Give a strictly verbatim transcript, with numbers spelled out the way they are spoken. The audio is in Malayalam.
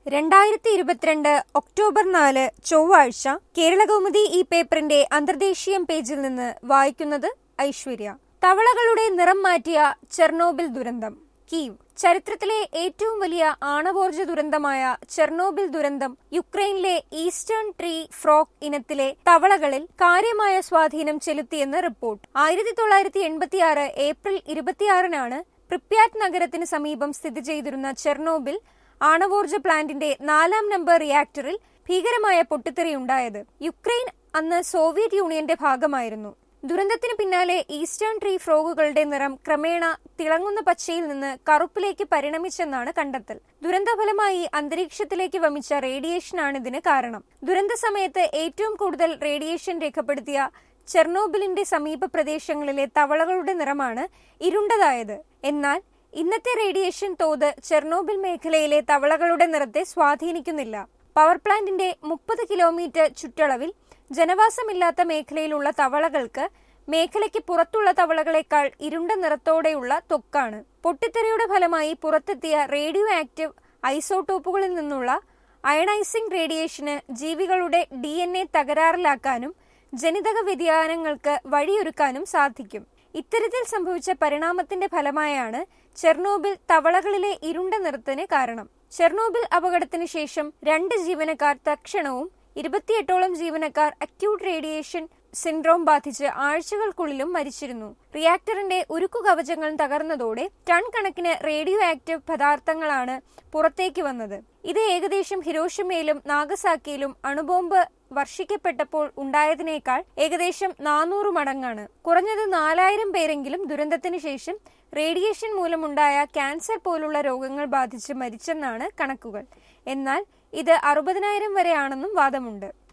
രണ്ടായിരത്തി ഇരുപത്തിരണ്ട് ഒക്ടോബർ നാല് ചൊവ്വാഴ്ച കേരളകൗമുദി ഈ പേപ്പറിന്റെ അന്തർദേശീയം പേജിൽ നിന്ന് വായിക്കുന്നത് ഐശ്വര്യ. തവളകളുടെ നിറം മാറ്റിയ ചെർണോബിൽ ദുരന്തം. കീവ്. ചരിത്രത്തിലെ ഏറ്റവും വലിയ ആണവോർജ ദുരന്തമായ ചെർണോബിൽ ദുരന്തം യുക്രൈനിലെ ഈസ്റ്റേൺ ട്രീ ഫ്രോഗ് ഇനത്തിലെ തവളകളിൽ കാര്യമായ സ്വാധീനം ചെലുത്തിയെന്ന് റിപ്പോർട്ട്. ആയിരത്തി തൊള്ളായിരത്തി എൺപത്തിയാറ് ഏപ്രിൽ ഇരുപത്തിയാറിനാണ് പ്രിപ്യാറ്റ് നഗരത്തിന് സമീപം സ്ഥിതി ചെയ്തിരുന്ന ചെർണോബിൽ ആണവോർജ പ്ലാന്റിന്റെ നാലാം നമ്പർ റിയാക്ടറിൽ ഭീകരമായ പൊട്ടിത്തെറിയുണ്ടായത്. യുക്രൈൻ അന്ന് സോവിയറ്റ് യൂണിയന്റെ ഭാഗമായിരുന്നു. ദുരന്തത്തിന് പിന്നാലെ ഈസ്റ്റേൺ ട്രീ ഫ്രോഗുകളുടെ നിറം ക്രമേണ തിളങ്ങുന്ന പച്ചയിൽ നിന്ന് കറുപ്പിലേക്ക് പരിണമിച്ചെന്നാണ് കണ്ടെത്തൽ. ദുരന്തഫലമായി അന്തരീക്ഷത്തിലേക്ക് വമിച്ച റേഡിയേഷനാണ് ഇതിന് കാരണം. ദുരന്ത സമയത്ത് ഏറ്റവും കൂടുതൽ റേഡിയേഷൻ രേഖപ്പെടുത്തിയ ചെർണോബിലിന്റെ സമീപ പ്രദേശങ്ങളിലെ തവളകളുടെ നിറമാണ് ഇരുണ്ടതായത്. എന്നാൽ ഇന്നത്തെ റേഡിയേഷൻ തോത് ചെർണോബിൽ മേഖലയിലെ തവളകളുടെ നിറത്തെ സ്വാധീനിക്കുന്നില്ല. പവർ പ്ലാന്റിന്റെ മുപ്പത് കിലോമീറ്റർ ചുറ്റളവിൽ ജനവാസമില്ലാത്ത മേഖലയിലുള്ള തവളകൾക്ക് മേഖലയ്ക്ക് പുറത്തുള്ള തവളകളെക്കാൾ ഇരുണ്ട നിറത്തോടെയുള്ള ത്വക്കാണ്. പൊട്ടിത്തെറിയുടെ ഫലമായി പുറത്തെത്തിയ റേഡിയോ ആക്റ്റീവ് ഐസോട്ടോപ്പുകളിൽ നിന്നുള്ള അയണൈസിംഗ് റേഡിയേഷന് ജീവികളുടെ ഡി എൻ എ തകരാറിലാക്കാനും ജനിതക വ്യതിയാനങ്ങൾക്ക് വഴിയൊരുക്കാനും സാധിക്കും. ഇത്തരത്തിൽ സംഭവിച്ച പരിണാമത്തിന്റെ ഫലമായാണ് ചെർണോബിൽ തവളകളിലെ ഇരുണ്ട നിറത്തിന് കാരണം. ചെർണോബിൽ അപകടത്തിന് ശേഷം രണ്ട് ജീവനക്കാർ തൽക്ഷണവും ഇരുപത്തിയെട്ടോളം ജീവനക്കാർ അക്യൂട്ട് റേഡിയേഷൻ സിൻഡ്രോം ബാധിച്ച് ആഴ്ചകൾക്കുള്ളിലും മരിച്ചിരുന്നു. റിയാക്ടറിന്റെ ഉരുക്കു കവചങ്ങൾ തകർന്നതോടെ ടൺ കണക്കിന് റേഡിയോ ആക്റ്റീവ് പദാർത്ഥങ്ങളാണ് പുറത്തേക്ക് വന്നത്. ഇത് ഏകദേശം ഹിരോഷിമയിലും നാഗസാക്കിയിലും അണുബോംബ് വർഷിക്കപ്പെട്ടപ്പോൾ ഉണ്ടായതിനേക്കാൾ ഏകദേശം നാനൂറ് മടങ്ങാണ്. കുറഞ്ഞത് നാലായിരം പേരെങ്കിലും ദുരന്തത്തിന് ശേഷം റേഡിയേഷൻ മൂലമുണ്ടായ ക്യാൻസർ പോലുള്ള രോഗങ്ങൾ ബാധിച്ച് മരിച്ചെന്നാണ് കണക്കുകൾ. എന്നാൽ ഇത് അറുപതിനായിരം വരെയാണെന്നും വാദമുണ്ട്.